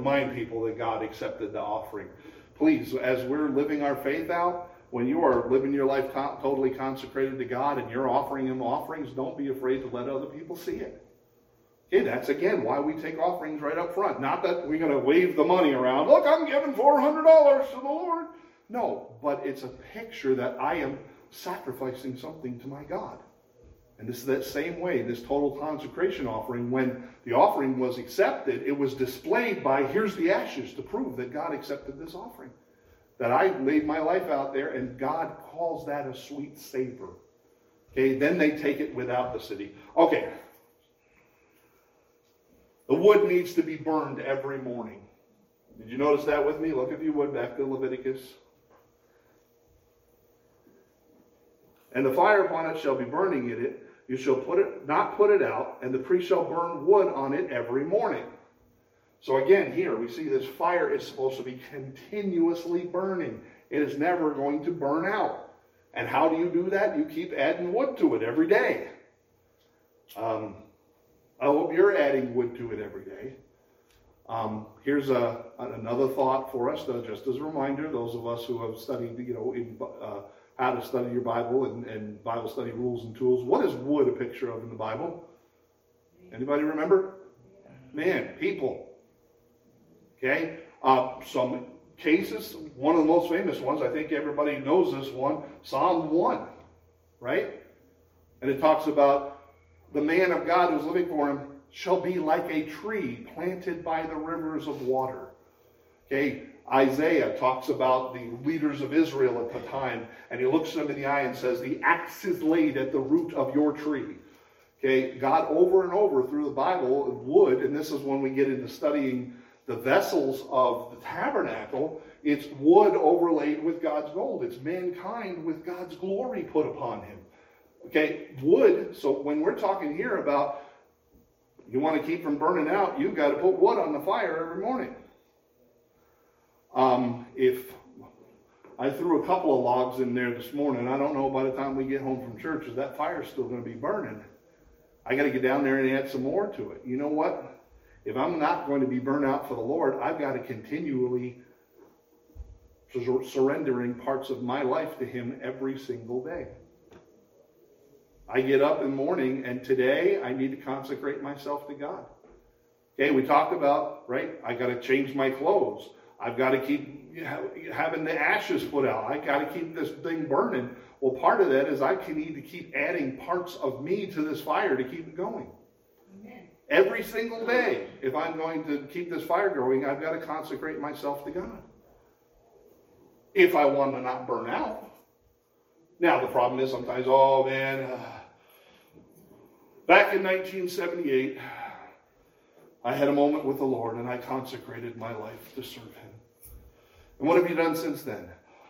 remind people that God accepted the offering. Please, as we're living our faith out, when you are living your life totally consecrated to God and you're offering Him offerings, don't be afraid to let other people see it. Okay, that's again why we take offerings right up front. Not that we're going to wave the money around. Look, I'm giving $400 to the Lord. No, but it's a picture that I am sacrificing something to my God. And this is that same way, this total consecration offering, when the offering was accepted, it was displayed by, here's the ashes to prove that God accepted this offering. That I laid my life out there, and God calls that a sweet savor. Okay, then they take it without the city. Okay. The wood needs to be burned every morning. Did you notice that with me? Look, if you would, back to Leviticus. And the fire upon it shall be burning in it. You shall not put it out, and the priest shall burn wood on it every morning. So again, here we see this fire is supposed to be continuously burning. It is never going to burn out. And how do you do that? You keep adding wood to it every day. I hope you're adding wood to it every day. Here's another thought for us, just as a reminder, those of us who have studied, how to study your Bible and Bible study rules and tools. What is wood a picture of in the Bible? Anybody remember? Man, people. Okay? Some cases, one of the most famous ones, I think everybody knows this one, Psalm 1, right? And it talks about the man of God who's living for him shall be like a tree planted by the rivers of water. Okay? Isaiah talks about the leaders of Israel at the time, and he looks them in the eye and says, the axe is laid at the root of your tree. Okay, God over and over through the Bible would, and this is when we get into studying the vessels of the tabernacle, it's wood overlaid with God's gold. It's mankind with God's glory put upon him. Okay, wood, so when we're talking here about you want to keep from burning out, you've got to put wood on the fire every morning. If I threw a couple of logs in there this morning, I don't know by the time we get home from church, is that fire still going to be burning? I got to get down there and add some more to it. You know what? If I'm not going to be burned out for the Lord, I've got to continually surrendering parts of my life to Him every single day. I get up in the morning, and today I need to consecrate myself to God. Okay, we talked about, right, I got to change my clothes. I've got to keep having the ashes put out. I got to keep this thing burning. Well, part of that is I need to keep adding parts of me to this fire to keep it going. Amen. Every single day, if I'm going to keep this fire going, I've got to consecrate myself to God. If I want to not burn out. Now, the problem is sometimes, oh man, back in 1978, I had a moment with the Lord and I consecrated my life to serve Him. And what have you done since then?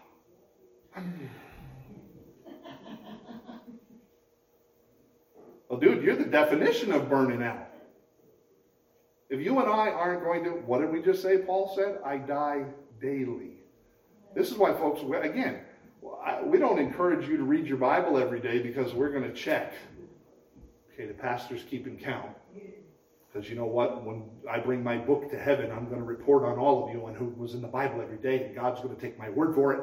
Well, dude, you're the definition of burning out. If you and I aren't going to, what did we just say Paul said? I die daily. This is why, folks, again, we don't encourage you to read your Bible every day because we're going to check. Okay, the pastor's keeping count. Because you know what? When I bring my book to heaven, I'm going to report on all of you on who was in the Bible every day, and God's going to take my word for it.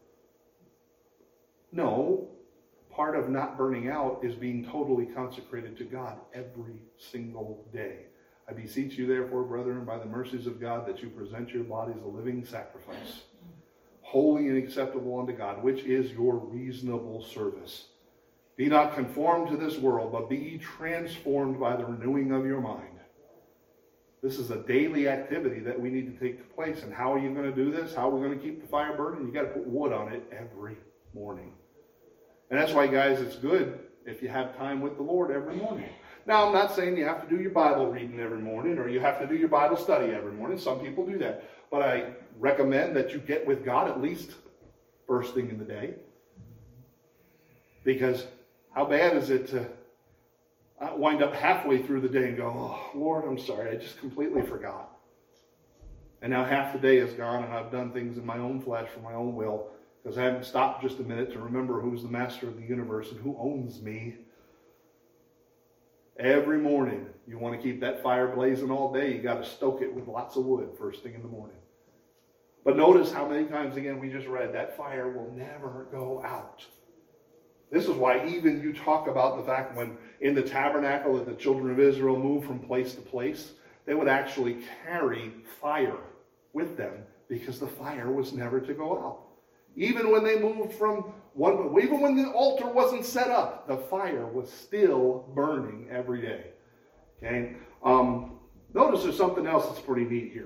No. Part of not burning out is being totally consecrated to God every single day. I beseech you, therefore, brethren, by the mercies of God, that you present your bodies a living sacrifice, holy and acceptable unto God, which is your reasonable service. Be not conformed to this world, but be ye transformed by the renewing of your mind. This is a daily activity that we need to take place. And how are you going to do this? How are we going to keep the fire burning? You got to put wood on it every morning. And that's why, guys, it's good if you have time with the Lord every morning. Now, I'm not saying you have to do your Bible reading every morning or you have to do your Bible study every morning. Some people do that. But I recommend that you get with God at least first thing in the day. Because how bad is it to wind up halfway through the day and go, oh, Lord, I'm sorry, I just completely forgot. And now half the day is gone and I've done things in my own flesh for my own will because I haven't stopped just a minute to remember who's the master of the universe and who owns me. Every morning, you want to keep that fire blazing all day, you got to stoke it with lots of wood first thing in the morning. But notice how many times, again, we just read, that fire will never go out. This is why even you talk about the fact when in the tabernacle that the children of Israel moved from place to place, they would actually carry fire with them because the fire was never to go out. Even when they moved from even when the altar wasn't set up, the fire was still burning every day. Okay? Notice there's something else that's pretty neat here.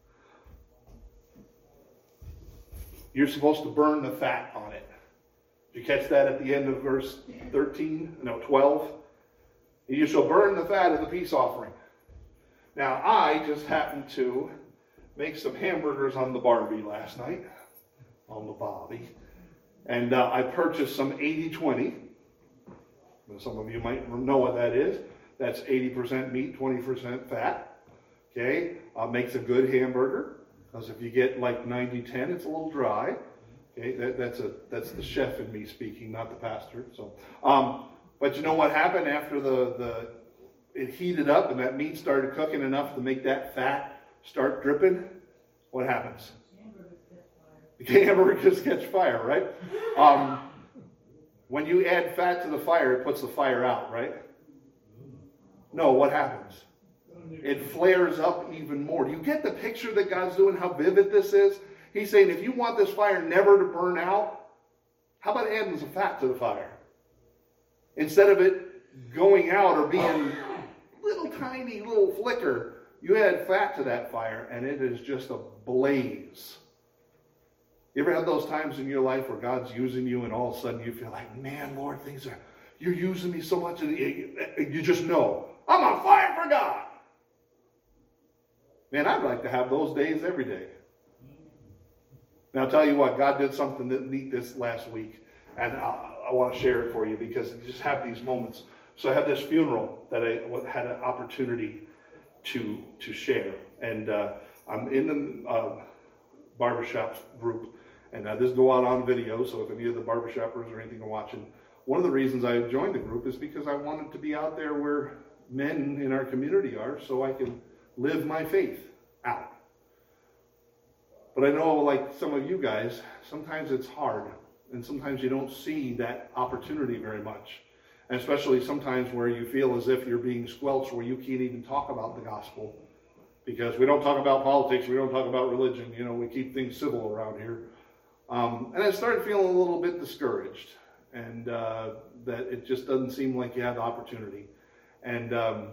You're supposed to burn the fat on it. Did you catch that at the end of verse 12? You shall burn the fat of the peace offering. Now, I just happened to make some hamburgers on the Barbie last night. On the Bobby. And I purchased some 80-20. Some of you might know what that is. That's 80% meat, 20% fat. Okay? Makes a good hamburger. Because if you get like 90-10, it's a little dry. Okay? That's the chef in me speaking, not the pastor. So, but you know what happened after it heated up and that meat started cooking enough to make that fat start dripping? What happens? The hamburgers catch fire, right? When you add fat to the fire, it puts the fire out, right? No, what happens? It flares up even more. Do you get the picture that God's doing, how vivid this is? He's saying, if you want this fire never to burn out, how about adding some fat to the fire? Instead of it going out or being little tiny little flicker, you add fat to that fire and it is just a blaze. You ever had those times in your life where God's using you and all of a sudden you feel like, man, Lord, you're using me so much, and you just know, I'm on fire for God. Man, I'd like to have those days every day. Now, I'll tell you what, God did something neat this last week, and I want to share it for you because you just have these moments. So I had this funeral that I had an opportunity to share, and I'm in the barbershop group. And this go out on video, so if any of the barbershoppers or anything are watching, one of the reasons I joined the group is because I wanted to be out there where men in our community are so I can live my faith out. But I know, like some of you guys, sometimes it's hard, and sometimes you don't see that opportunity very much. And especially sometimes where you feel as if you're being squelched, where you can't even talk about the gospel. Because we don't talk about politics, we don't talk about religion, we keep things civil around here. And I started feeling a little bit discouraged, and that it just doesn't seem like you have the opportunity. And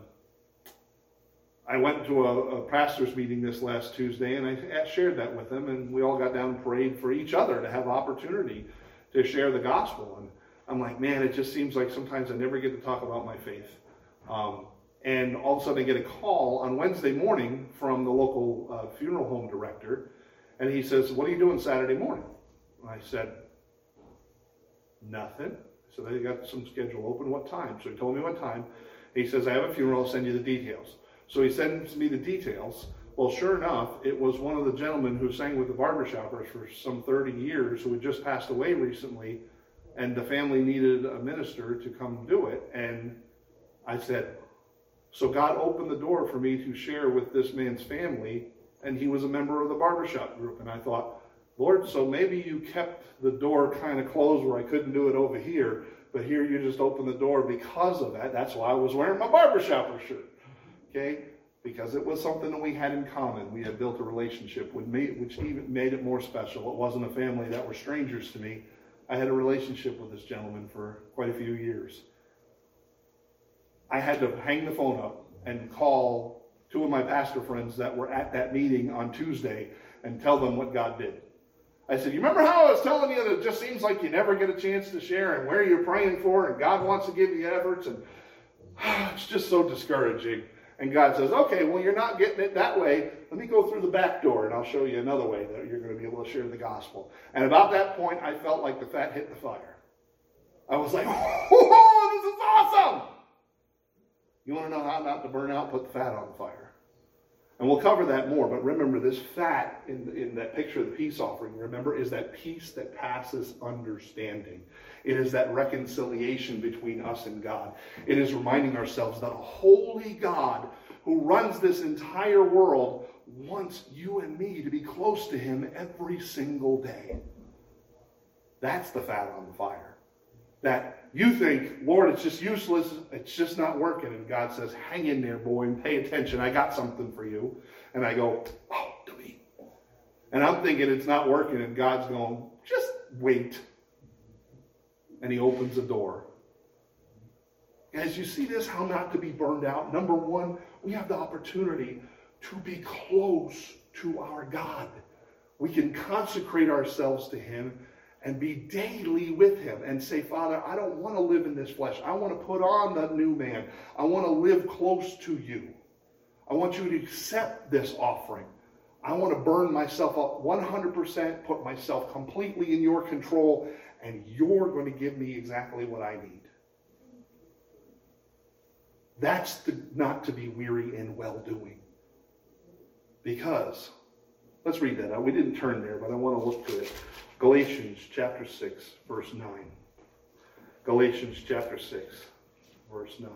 I went to a pastor's meeting this last Tuesday, and I shared that with them, and we all got down and prayed for each other to have opportunity to share the gospel. And I'm like, man, it just seems like sometimes I never get to talk about my faith. And all of a sudden I get a call on Wednesday morning from the local funeral home director, and he says, what are you doing Saturday morning? And I said, nothing. So they got some schedule open. What time? So he told me what time. He says, I have a funeral. I'll send you the details. So he sends me the details. Well, sure enough, it was one of the gentlemen who sang with the barbershoppers for some 30 years who had just passed away recently, and the family needed a minister to come do it. And I said, so God opened the door for me to share with this man's family, and he was a member of the barbershop group. And I thought, Lord, so maybe you kept the door kind of closed where I couldn't do it over here, but here you just opened the door because of that. That's why I was wearing my barbershopper shirt, okay? Because it was something that we had in common. We had built a relationship, which even made it more special. It wasn't a family that were strangers to me. I had a relationship with this gentleman for quite a few years. I had to hang the phone up and call two of my pastor friends that were at that meeting on Tuesday and tell them what God did. I said, you remember how I was telling you that it just seems like you never get a chance to share and where you're praying for and God wants to give you efforts, and it's just so discouraging. And God says, okay, well, you're not getting it that way. Let me go through the back door and I'll show you another way that you're going to be able to share the gospel. And about that point, I felt like the fat hit the fire. I was like, oh, this is awesome. You want to know how not to burn out? Put the fat on the fire. And we'll cover that more, but remember this fat in that picture of the peace offering, remember, is that peace that passes understanding. It is that reconciliation between us and God. It is reminding ourselves that a holy God who runs this entire world wants you and me to be close to him every single day. That's the fat on the fire. That you think, Lord, it's just useless, it's just not working. And God says, hang in there, boy, and pay attention. I got something for you. And I go, oh, delete. And I'm thinking it's not working, and God's going, just wait. And he opens the door. As you see this, how not to be burned out. Number one, we have the opportunity to be close to our God. We can consecrate ourselves to him and be daily with him and say, Father, I don't want to live in this flesh. I want to put on the new man. I want to live close to you. I want you to accept this offering. I want to burn myself up 100%, put myself completely in your control, and you're going to give me exactly what I need. That's not to be weary in well-doing. Because, let's read that out. We didn't turn there, but I want to look to it. Galatians chapter 6, verse 9. Galatians chapter 6, verse 9.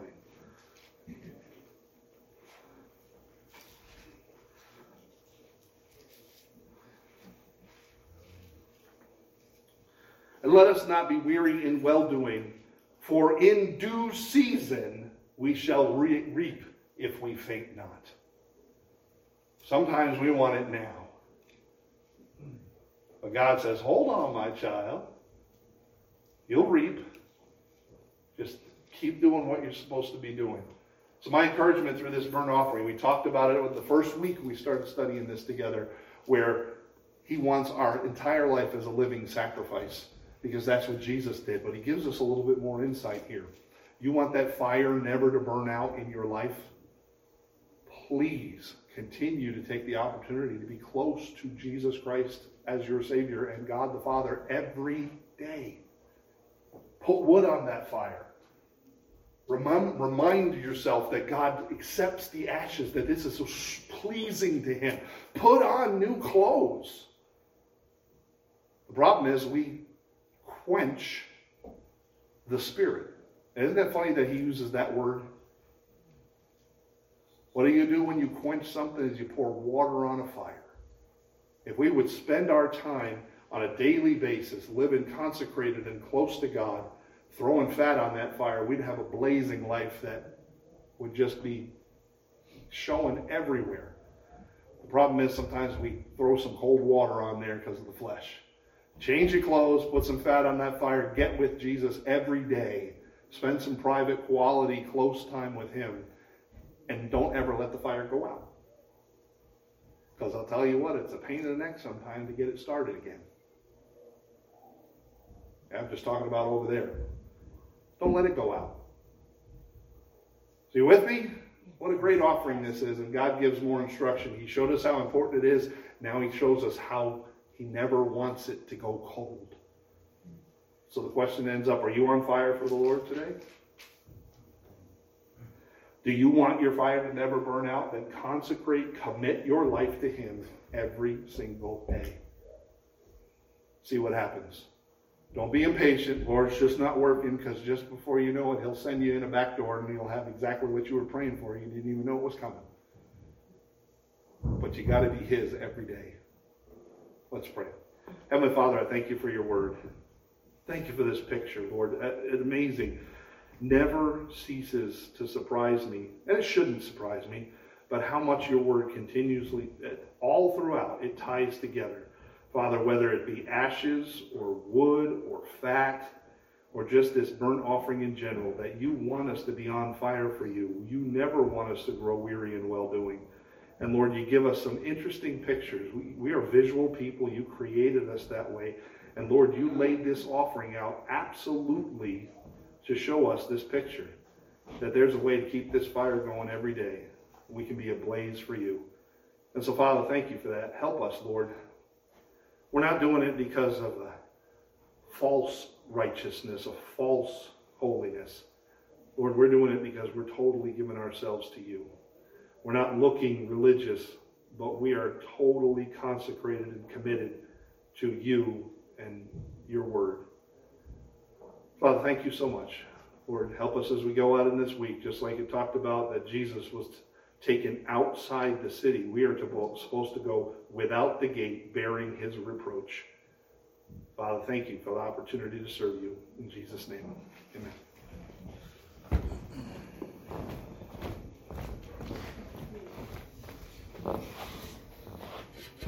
And let us not be weary in well-doing, for in due season we shall reap if we faint not. Sometimes we want it now. But God says, hold on, my child. You'll reap. Just keep doing what you're supposed to be doing. So my encouragement through this burnt offering, we talked about it the first week we started studying this together, where he wants our entire life as a living sacrifice, because that's what Jesus did. But he gives us a little bit more insight here. You want that fire never to burn out in your life? Please continue to take the opportunity to be close to Jesus Christ as your Savior and God the Father every day. Put wood on that fire. Remind yourself that God accepts the ashes, that this is so pleasing to him. Put on new clothes. The problem is we quench the Spirit. Isn't that funny that he uses that word? What do you do when you quench something? Is you pour water on a fire. If we would spend our time on a daily basis, living consecrated and close to God, throwing fat on that fire, we'd have a blazing life that would just be showing everywhere. The problem is sometimes we throw some cold water on there because of the flesh. Change your clothes, put some fat on that fire, get with Jesus every day. Spend some private, quality, close time with him. And don't ever let the fire go out. Because I'll tell you what, it's a pain in the neck sometimes to get it started again. I'm just talking about over there. Don't let it go out. So you with me? What a great offering this is, and God gives more instruction. He showed us how important it is. Now he shows us how he never wants it to go cold. So the question ends up, are you on fire for the Lord today? Do you want your fire to never burn out? Then consecrate, commit your life to him every single day. See what happens. Don't be impatient. Lord, it's just not working, because just before you know it, he'll send you in a back door and you'll have exactly what you were praying for. You didn't even know it was coming. But you got to be his every day. Let's pray. Heavenly Father, I thank you for your word. Thank you for this picture, Lord. It's amazing. Never ceases to surprise me, and it shouldn't surprise me, but how much your word continuously, all throughout, it ties together. Father, whether it be ashes or wood or fat or just this burnt offering in general, that you want us to be on fire for you. You never want us to grow weary in well-doing. And Lord, you give us some interesting pictures. We are visual people. You created us that way. And Lord, you laid this offering out absolutely to show us this picture, that there's a way to keep this fire going every day. We can be ablaze for you. And so, Father, thank you for that. Help us, Lord. We're not doing it because of a false righteousness, a false holiness. Lord, we're doing it because we're totally giving ourselves to you. We're not looking religious, but we are totally consecrated and committed to you and your word. Father, thank you so much. Lord, help us as we go out in this week, just like it talked about that Jesus was taken outside the city. We are supposed to go without the gate, bearing his reproach. Father, thank you for the opportunity to serve you. In Jesus' name, amen.